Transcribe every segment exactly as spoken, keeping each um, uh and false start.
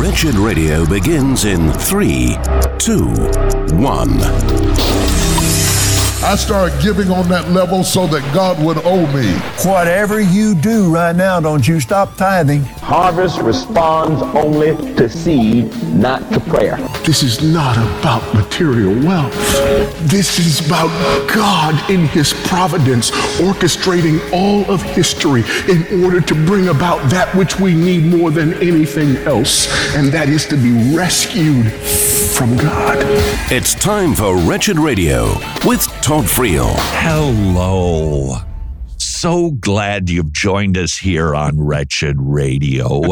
Wretched Radio begins in three, two, one. I started giving on that level so that God would owe me. Whatever you do right now, don't you stop tithing. Harvest responds only to seed, not to prayer. This is not about material wealth. This is about God in His providence orchestrating all of history in order to bring about that which we need more than anything else, and that is to be rescued from God. It's time for Wretched Radio with Todd Friel. Hello. So glad you've joined us here on Wretched Radio.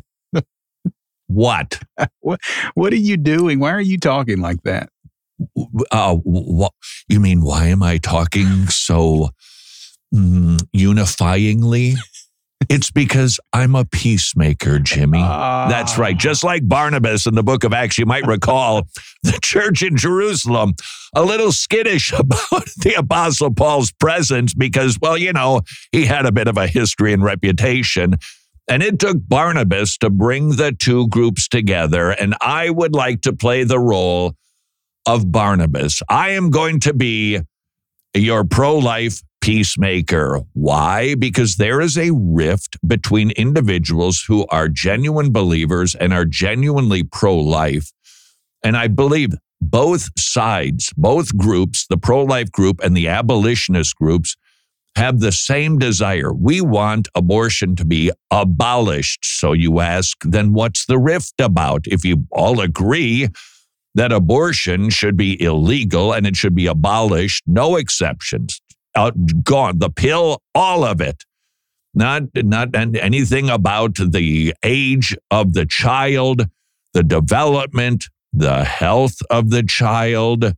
What? What? What are you doing? Why are you talking like that? Uh, what? You mean, why am I talking so mm, unifyingly? It's because I'm a peacemaker, Jimmy. Uh, That's right. Just like Barnabas in the book of Acts, you might recall the church in Jerusalem, a little skittish about the Apostle Paul's presence because, well, you know, he had a bit of a history and reputation. And it took Barnabas to bring the two groups together. And I would like to play the role of Barnabas. I am going to be your pro-life peacemaker. Why? Because there is a rift between individuals who are genuine believers and are genuinely pro-life. And I believe both sides, both groups, the pro-life group and the abolitionist groups, have the same desire. We want abortion to be abolished. So you ask, then what's the rift about? If you all agree that abortion should be illegal and it should be abolished, no exceptions. Out, gone, the pill, all of it. Not, not anything about the age of the child, the development, the health of the child.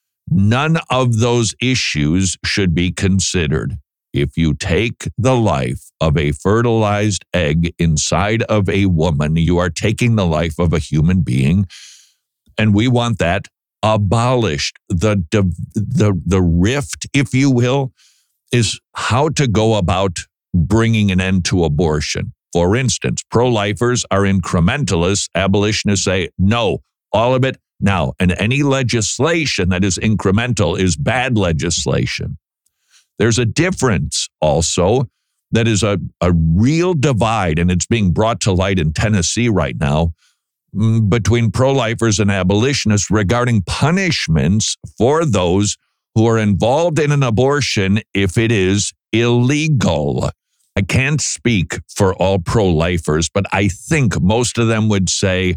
None of those issues should be considered. If you take the life of a fertilized egg inside of a woman, you are taking the life of a human being, and we want that abolished. The, the, the rift, if you will, is how to go about bringing an end to abortion. For instance, pro-lifers are incrementalists. Abolitionists say, no, all of it now. And any legislation that is incremental is bad legislation. There's a difference also that is a, a real divide, and it's being brought to light in Tennessee right now, between pro-lifers and abolitionists regarding punishments for those who are involved in an abortion if it is illegal. I can't speak for all pro-lifers, but I think most of them would say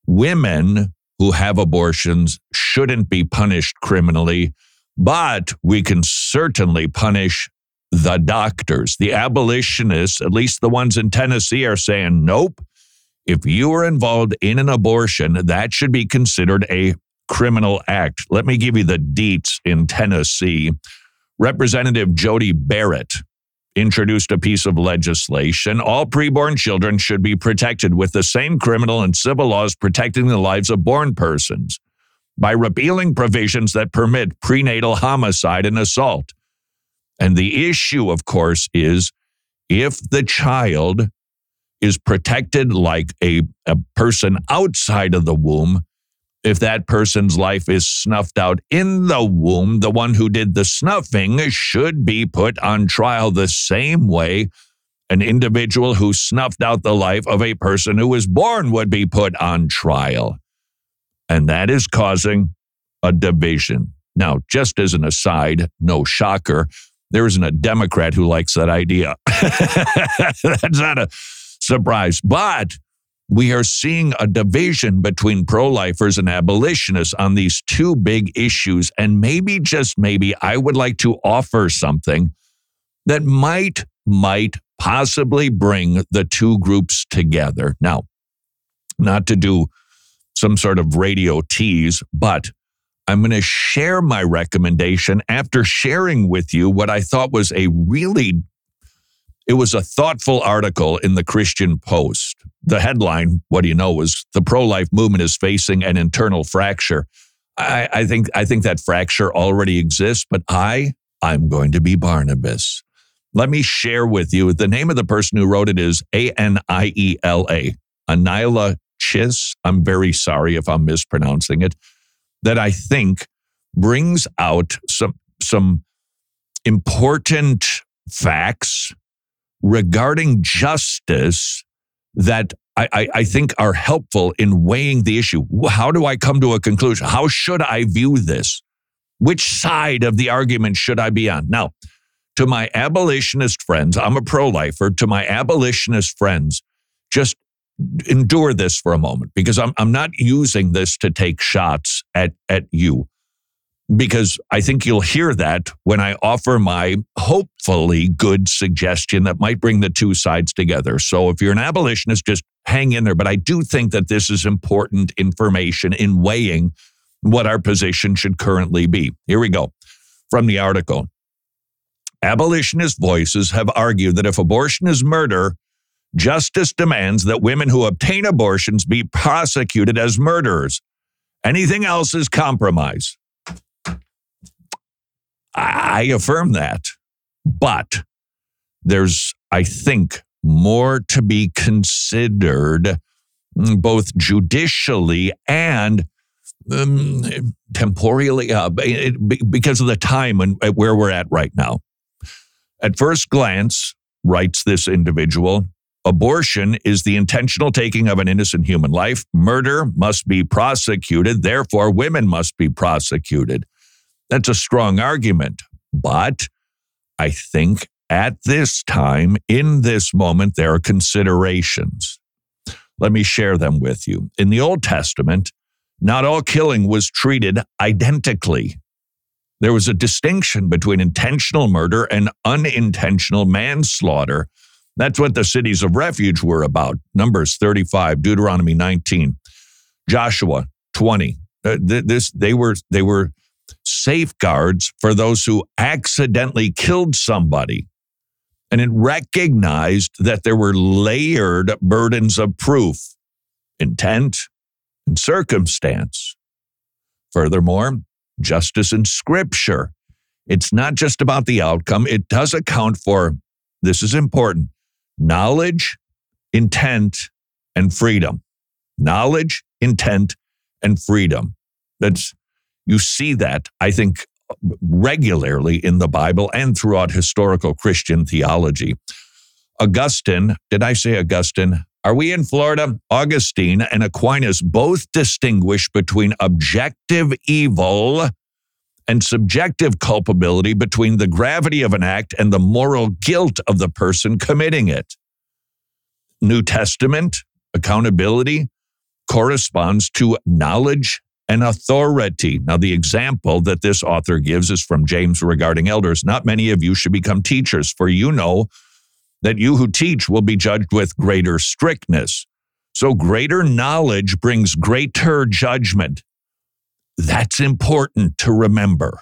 women who have abortions shouldn't be punished criminally, but we can certainly punish the doctors. The abolitionists, at least the ones in Tennessee, are saying, nope. If you are involved in an abortion, that should be considered a criminal act. Let me give you the deets in Tennessee. Representative Jody Barrett introduced a piece of legislation. All preborn children should be protected with the same criminal and civil laws protecting the lives of born persons by repealing provisions that permit prenatal homicide and assault. And the issue, of course, is if the child is protected like a, a person outside of the womb, if that person's life is snuffed out in the womb, the one who did the snuffing should be put on trial the same way an individual who snuffed out the life of a person who was born would be put on trial. And that is causing a division. Now, just as an aside, no shocker, there isn't a Democrat who likes that idea. That's not a surprise. But we are seeing a division between pro-lifers and abolitionists on these two big issues. And maybe, just maybe, I would like to offer something that might, might possibly bring the two groups together. Now, not to do some sort of radio tease, but I'm going to share my recommendation after sharing with you what I thought was a really It was a thoughtful article in the Christian Post. The headline, what do you know, was the pro-life movement is facing an internal fracture. I, I think I think that fracture already exists, but I, I'm going to be Barnabas. Let me share with you, the name of the person who wrote it is A N I E L A, Aniela Ignatius, I'm very sorry if I'm mispronouncing it, that I think brings out some, some important facts regarding justice that I, I, I think are helpful in weighing the issue. How do I come to a conclusion? How should I view this? Which side of the argument should I be on? Now, to my abolitionist friends, I'm a pro-lifer, to my abolitionist friends, just endure this for a moment, because I'm I'm not using this to take shots at, at you, because I think you'll hear that when I offer my hopefully good suggestion that might bring the two sides together. So if you're an abolitionist, just hang in there. But I do think that this is important information in weighing what our position should currently be. Here we go. From the article. Abolitionist voices have argued that if abortion is murder, justice demands that women who obtain abortions be prosecuted as murderers. Anything else is compromise. I affirm that. But there's, I think, more to be considered both judicially and um, temporally, uh, because of the time and where we're at right now. At first glance, writes this individual, abortion is the intentional taking of an innocent human life. Murder must be prosecuted. Therefore, women must be prosecuted. That's a strong argument. But I think at this time, in this moment, there are considerations. Let me share them with you. In the Old Testament, not all killing was treated identically. There was a distinction between intentional murder and unintentional manslaughter. That's what the cities of refuge were about. Numbers thirty-five, Deuteronomy nineteen, Joshua twenty. Uh, th- this they were they were safeguards for those who accidentally killed somebody. And it recognized that there were layered burdens of proof, intent, and circumstance. Furthermore, justice in Scripture. It's not just about the outcome. It does account for, this is important, knowledge, intent, and freedom. Knowledge, intent, and freedom. That's, you see that, I think, regularly in the Bible and throughout historical Christian theology. Augustine, did I say Augustine? Are we in Florida? Augustine and Aquinas both distinguish between objective evil and subjective culpability, between the gravity of an act and the moral guilt of the person committing it. New Testament accountability corresponds to knowledge and authority. Now, the example that this author gives is from James regarding elders. Not many of you should become teachers, for you know that you who teach will be judged with greater strictness. So greater knowledge brings greater judgment. That's important to remember.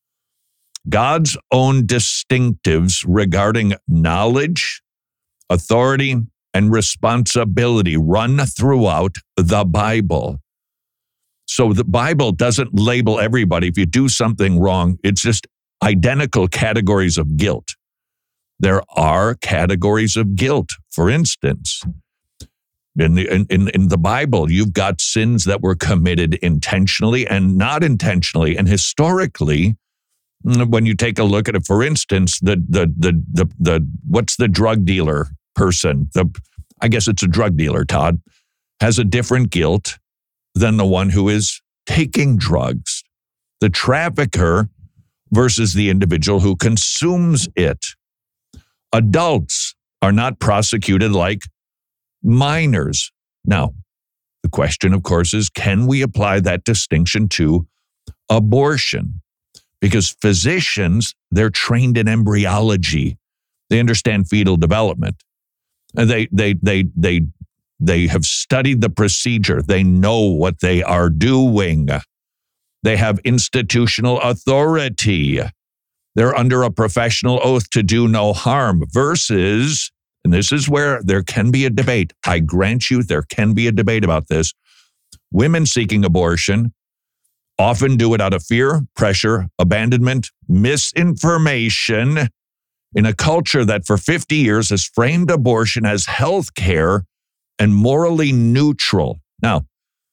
God's own distinctives regarding knowledge, authority, and responsibility run throughout the Bible. So the Bible doesn't label everybody. If you do something wrong, it's just identical categories of guilt. There are categories of guilt. For instance, in the, in, in the Bible, you've got sins that were committed intentionally and not intentionally. And historically, when you take a look at it, for instance, the the the the, the what's the drug dealer person? The I guess it's a drug dealer, Todd, has a different guilt than the one who is taking drugs. The trafficker versus the individual who consumes it. Adults are not prosecuted like minors. Now, the question, of course, is, can we apply that distinction to abortion? Because physicians, they're trained in embryology. They understand fetal development. And they they they they they have studied the procedure. They know what they are doing. They have institutional authority. They're under a professional oath to do no harm versus, and this is where there can be a debate. I grant you there can be a debate about this. Women seeking abortion often do it out of fear, pressure, abandonment, misinformation in a culture that for fifty years has framed abortion as health care and morally neutral. Now,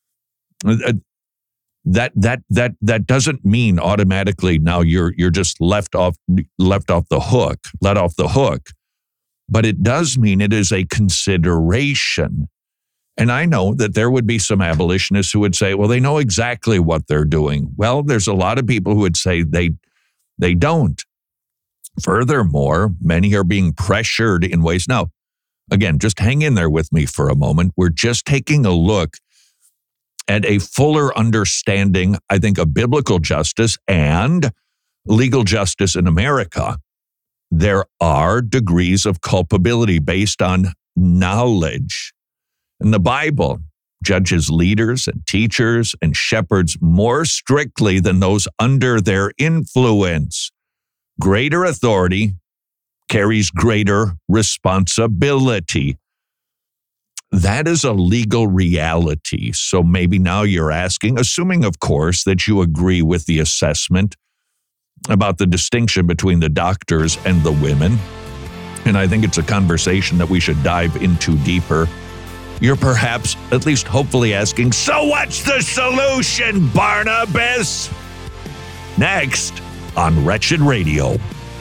that that that that doesn't mean automatically now you're you're just left off left off the hook, let off the hook. But it does mean it is a consideration. And I know that there would be some abolitionists who would say, well, they know exactly what they're doing. Well, there's a lot of people who would say they they don't. Furthermore, many are being pressured in ways. Now, again, just hang in there with me for a moment. We're just taking a look at a fuller understanding, I think, of biblical justice and legal justice in America. There are degrees of culpability based on knowledge. And the Bible judges leaders and teachers and shepherds more strictly than those under their influence. Greater authority carries greater responsibility. That is a legal reality. So maybe now you're asking, assuming, of course, that you agree with the assessment about the distinction between the doctors and the women. And I think it's a conversation that we should dive into deeper. You're perhaps, at least hopefully, asking, so what's the solution, Barnabas? Next on Wretched Radio.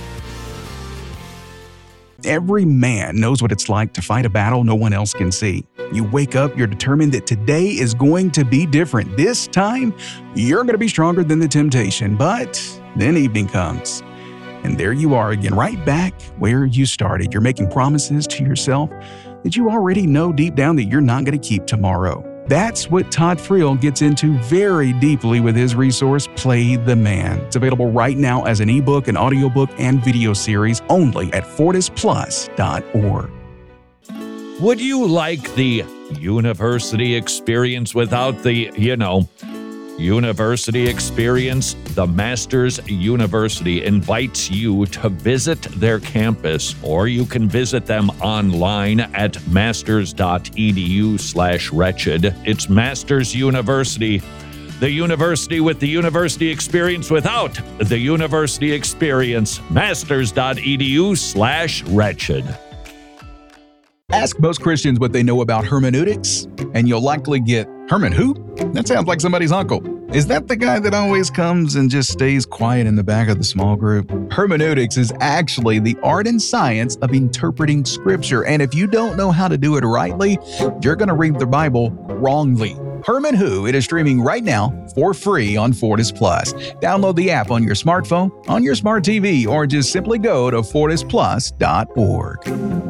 Every man knows what it's like to fight a battle no one else can see. You wake up, you're determined that today is going to be different. This time, you're going to be stronger than the temptation. But then evening comes, and there you are again, right back where you started. You're making promises to yourself that you already know deep down that you're not going to keep tomorrow. That's what Todd Friel gets into very deeply with his resource, Play the Man. It's available right now as an ebook, an audiobook, and video series only at fortis plus dot org. Would you like the university experience without the, you know, university experience? The Masters University invites you to visit their campus, or you can visit them online at masters.edu slash wretched. It's Masters University, the university with the university experience without the university experience. Masters.edu slash wretched. Ask most Christians what they know about hermeneutics, and you'll likely get, Herman who? That sounds like somebody's uncle. Is that the guy that always comes and just stays quiet in the back of the small group? Hermeneutics is actually the art and science of interpreting Scripture, and if you don't know how to do it rightly, you're going to read the Bible wrongly. Herman Who, it is streaming right now for free on Fortis Plus. Download the app on your smartphone, on your smart T V, or just simply go to fortis plus dot org.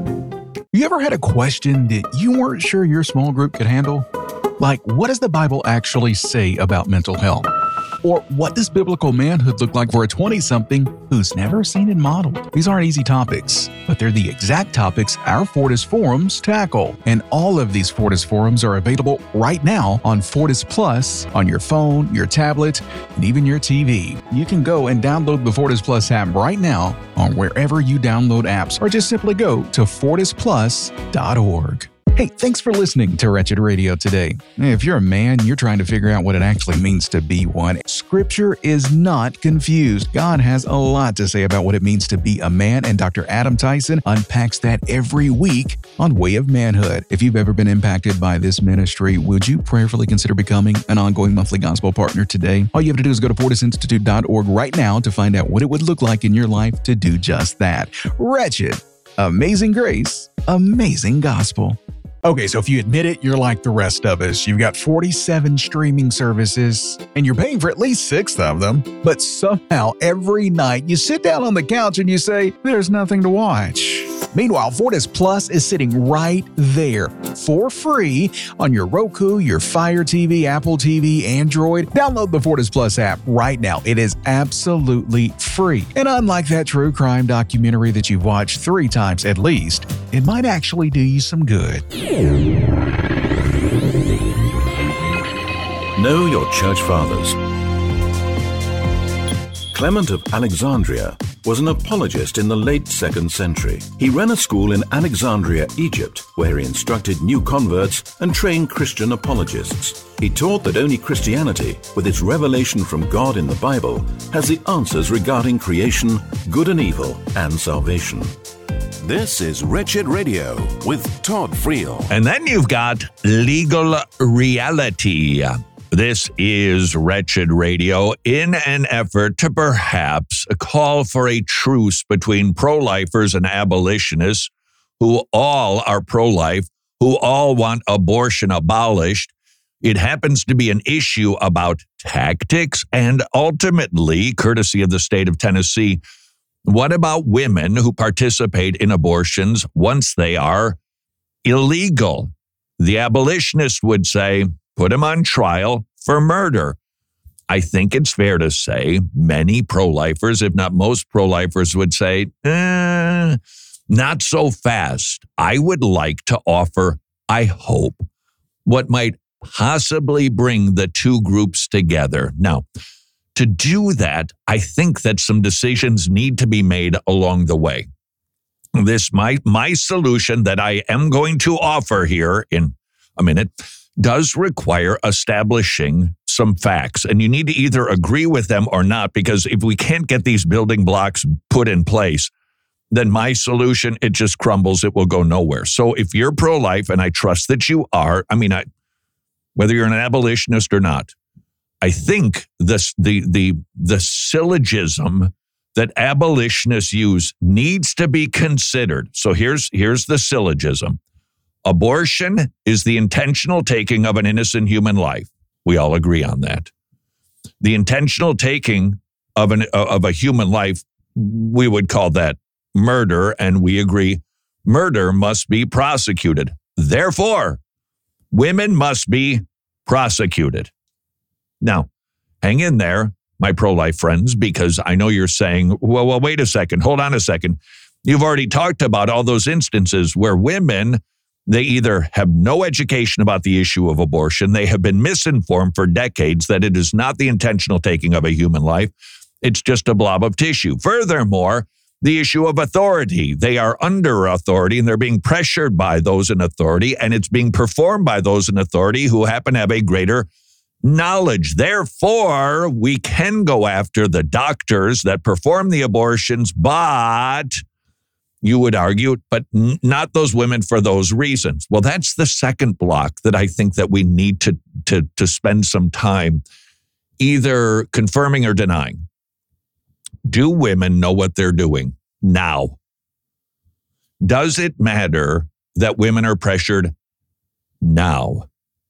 You ever had a question that you weren't sure your small group could handle? Like, what does the Bible actually say about mental health? Or what does biblical manhood look like for a twenty-something who's never seen it modeled? These aren't easy topics, but they're the exact topics our Fortis forums tackle. And all of these Fortis forums are available right now on Fortis Plus, on your phone, your tablet, and even your T V. You can go and download the Fortis Plus app right now on wherever you download apps, or just simply go to fortis plus dot org. Hey, thanks for listening to Wretched Radio today. If you're a man, you're trying to figure out what it actually means to be one. Scripture is not confused. God has a lot to say about what it means to be a man, and Doctor Adam Tyson unpacks that every week on Way of Manhood. If you've ever been impacted by this ministry, would you prayerfully consider becoming an ongoing monthly gospel partner today? All you have to do is go to fortis institute dot org right now to find out what it would look like in your life to do just that. Wretched, amazing grace, amazing gospel. Okay, so if you admit it, you're like the rest of us. You've got forty-seven streaming services, and you're paying for at least six of them. But somehow, every night, you sit down on the couch and you say, there's nothing to watch. Meanwhile, Fortis Plus is sitting right there for free on your Roku, your Fire T V, Apple T V, Android. Download the Fortis Plus app right now. It is absolutely free. And unlike that true crime documentary that you've watched three times at least, it might actually do you some good. Know your church fathers. Clement of Alexandria was an apologist in the late second century. He ran a school in Alexandria, Egypt, where he instructed new converts and trained Christian apologists. He taught that only Christianity, with its revelation from God in the Bible, has the answers regarding creation, good and evil, and salvation. This is Wretched Radio with Todd Friel. And then you've got Legal Reality. This is Wretched Radio in an effort to perhaps call for a truce between pro-lifers and abolitionists who all are pro-life, who all want abortion abolished. It happens to be an issue about tactics and ultimately, courtesy of the state of Tennessee, what about women who participate in abortions once they are illegal? The abolitionist would say, put them on trial for murder. I think it's fair to say many pro-lifers, if not most pro-lifers, would say, eh, not so fast. I would like to offer, I hope, what might possibly bring the two groups together. Now, to do that, I think that some decisions need to be made along the way. This, my, my solution that I am going to offer here in a minute does require establishing some facts. And you need to either agree with them or not, because if we can't get these building blocks put in place, then my solution, it just crumbles. It will go nowhere. So if you're pro-life, and I trust that you are, I mean, I, whether you're an abolitionist or not, I think this, the the the syllogism that abolitionists use needs to be considered. So here's here's the syllogism. Abortion is the intentional taking of an innocent human life. We all agree on that. The intentional taking of an of a human life, we would call that murder, and we agree murder must be prosecuted. Therefore, women must be prosecuted. Now, hang in there, my pro-life friends, because I know you're saying, well, well, wait a second, hold on a second. You've already talked about all those instances where women, they either have no education about the issue of abortion, they have been misinformed for decades that it is not the intentional taking of a human life, it's just a blob of tissue. Furthermore, the issue of authority. They are under authority and they're being pressured by those in authority, and it's being performed by those in authority who happen to have a greater knowledge. Therefore, we can go after the doctors that perform the abortions, but you would argue, but n- not those women for those reasons. Well, that's the second block that I think that we need to, to, to spend some time either confirming or denying. Do women know what they're doing now? Does it matter that women are pressured now?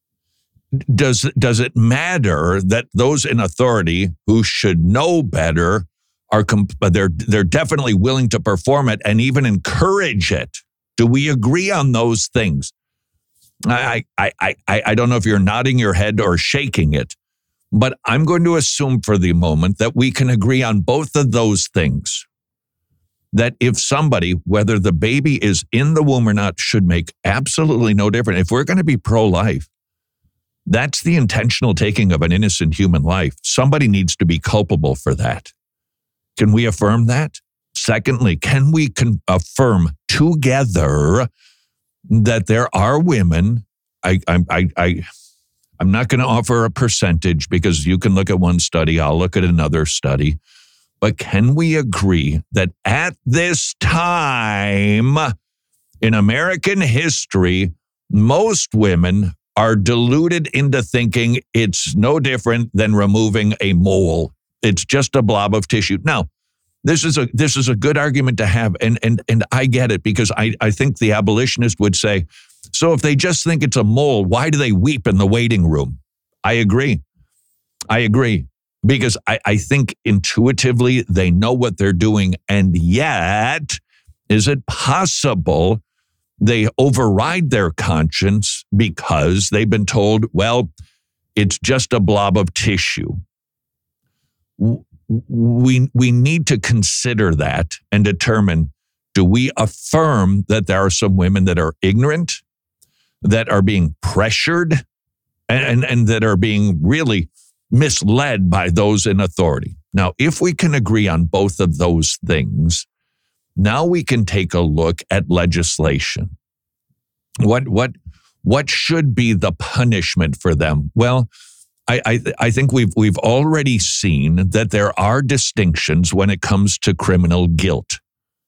Does, does it matter that those in authority who should know better are comp- they're they're definitely willing to perform it and even encourage it? Do we agree on those things? I I I I, I don't know if you're nodding your head or shaking it, but I'm going to assume for the moment that we can agree on both of those things. That if somebody, whether the baby is in the womb or not, should make absolutely no difference. If we're going to be pro-life, that's the intentional taking of an innocent human life. Somebody needs to be culpable for that. Can we affirm that? Secondly, can we con- affirm together that there are women, I, I, I, I, I'm not going to offer a percentage because you can look at one study, I'll look at another study, but can we agree that at this time in American history, most women are deluded into thinking it's no different than removing a mole. It's just a blob of tissue. Now, this is a this is a good argument to have, and and and I get it, because I, I think the abolitionist would say, so if they just think it's a mole, why do they weep in the waiting room? I agree. I agree. Because I, I think intuitively they know what they're doing, and yet, is it possible they override their conscience because they've been told, well, it's just a blob of tissue? We, we need to consider that and determine, do we affirm that there are some women that are ignorant, that are being pressured, and, and, and that are being really misled by those in authority? Now, if we can agree on both of those things, now we can take a look at legislation. What what what should be the punishment for them? Well, I I, I think we've we've already seen that there are distinctions when it comes to criminal guilt.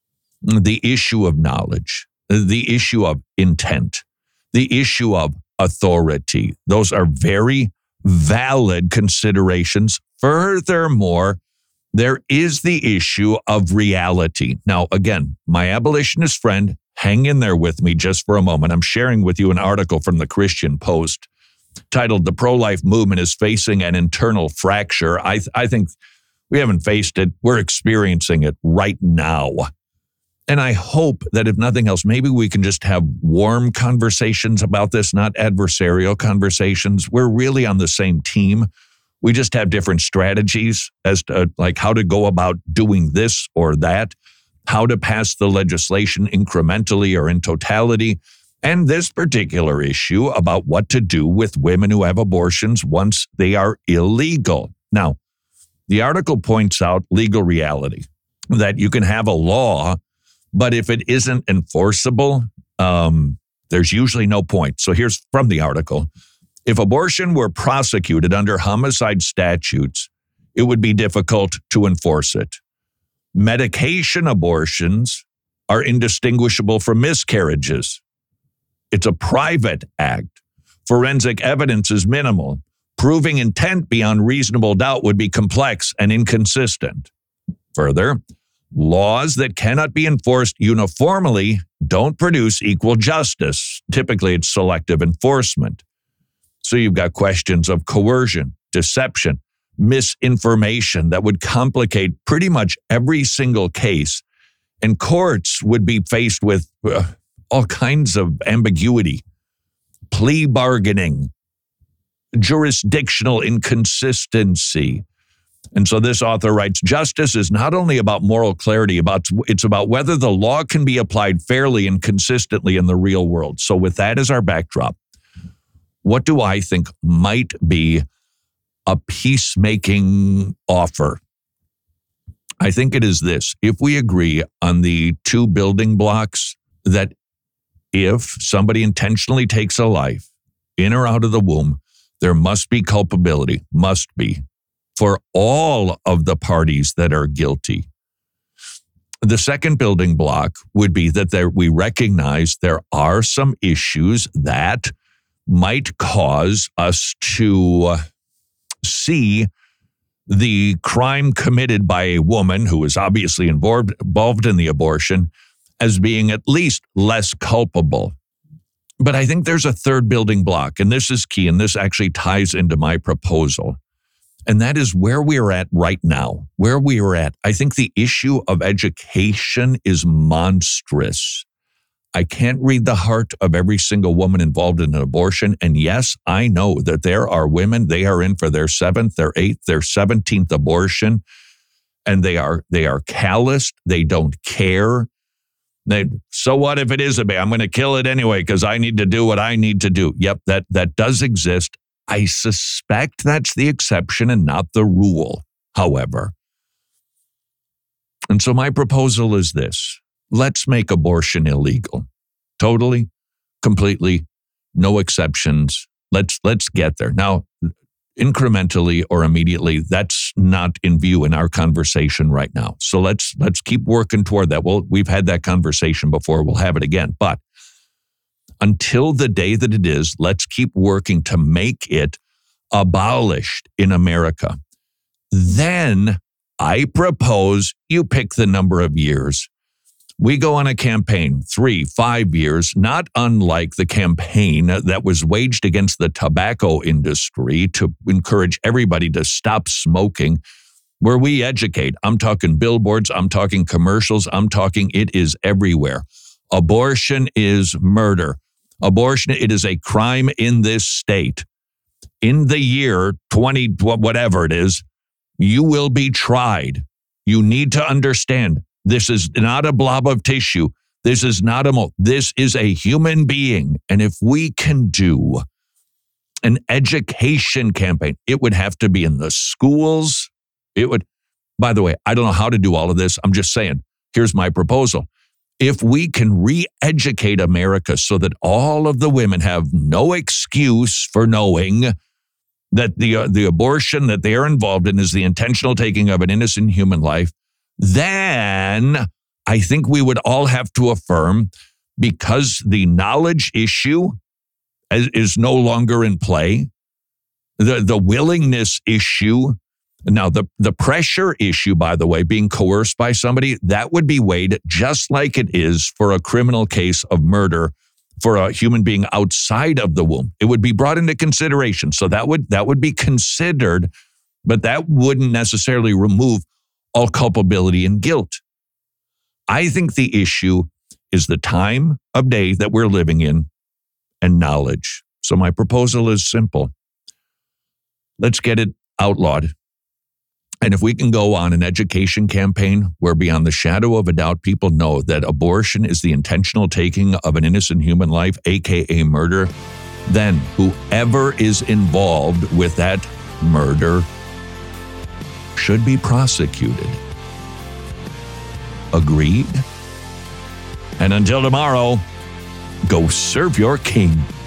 the issue of knowledge, the issue of intent, the issue of authority. Those are very valid considerations. Furthermore, there is the issue of reality. Now, again, my abolitionist friend, hang in there with me just for a moment. I'm sharing with you an article from the Christian Post titled "The Pro-Life Movement is Facing an Internal Fracture." I, th- I think we haven't faced it. We're experiencing it right now. And I hope that if nothing else, maybe we can just have warm conversations about this, not adversarial conversations. We're really on the same team. We just have different strategies as to like how to go about doing this or that, how to pass the legislation incrementally or in totality, and this particular issue about what to do with women who have abortions once they are illegal. Now, the article points out legal reality, that you can have a law, but if it isn't enforceable, um, there's usually no point. So here's from the article. If abortion were prosecuted under homicide statutes, it would be difficult to enforce it. Medication abortions are indistinguishable from miscarriages. It's a private act. Forensic evidence is minimal. Proving intent beyond reasonable doubt would be complex and inconsistent. Further, laws that cannot be enforced uniformly don't produce equal justice. Typically, it's selective enforcement. So you've got questions of coercion, deception, misinformation that would complicate pretty much every single case. And courts would be faced with uh, all kinds of ambiguity, plea bargaining, jurisdictional inconsistency. And so this author writes, justice is not only about moral clarity, about it's about whether the law can be applied fairly and consistently in the real world. So with that as our backdrop, what do I think might be a peacemaking offer? I think it is this. If we agree on the two building blocks, that if somebody intentionally takes a life in or out of the womb, there must be culpability, must be, for all of the parties that are guilty. The second building block would be that there, we recognize there are some issues that might cause us to see the crime committed by a woman who is obviously involved, involved in the abortion as being at least less culpable. But I think there's a third building block, and this is key, and this actually ties into my proposal. And that is where we're at right now, where we are at. I think the issue of education is monstrous. I can't read the heart of every single woman involved in an abortion. And yes, I know that there are women, they are in for their seventh, their eighth, their seventeenth abortion, and they are they are calloused. They don't care. They, so what if it is a baby? I'm going to kill it anyway because I need to do what I need to do. Yep, that that does exist. I suspect that's the exception and not the rule, however. And so my proposal is this. Let's make abortion illegal. Totally, completely, no exceptions. Let's let's get there. Now, incrementally or immediately, that's not in view in our conversation right now. So let's let's keep working toward that. Well, we've had that conversation before. We'll have it again. But until the day that it is, let's keep working to make it abolished in America. Then I propose you pick the number of years. We go on a campaign, three, five years, not unlike the campaign that was waged against the tobacco industry to encourage everybody to stop smoking, where we educate. I'm talking billboards, I'm talking commercials, I'm talking it is everywhere. Abortion is murder. Abortion, it is a crime in this state. In the year twenty, whatever it is, you will be tried. You need to understand. This is not a blob of tissue. This is not a mo. This is a human being. And if we can do an education campaign, it would have to be in the schools. It would, by the way, I don't know how to do all of this. I'm just saying, here's my proposal. If we can re-educate America so that all of the women have no excuse for knowing that the, uh, the abortion that they are involved in is the intentional taking of an innocent human life, then I think we would all have to affirm, because the knowledge issue is, is no longer in play, the, the willingness issue, now the, the pressure issue, by the way, being coerced by somebody, that would be weighed just like it is for a criminal case of murder for a human being outside of the womb. It would be brought into consideration. So that would that would be considered, but that wouldn't necessarily remove all culpability and guilt. I think the issue is the time of day that we're living in and knowledge. So my proposal is simple. Let's get it outlawed. And if we can go on an education campaign where beyond the shadow of a doubt, people know that abortion is the intentional taking of an innocent human life, aka murder, then whoever is involved with that murder should be prosecuted. Agreed? And until tomorrow, go serve your king.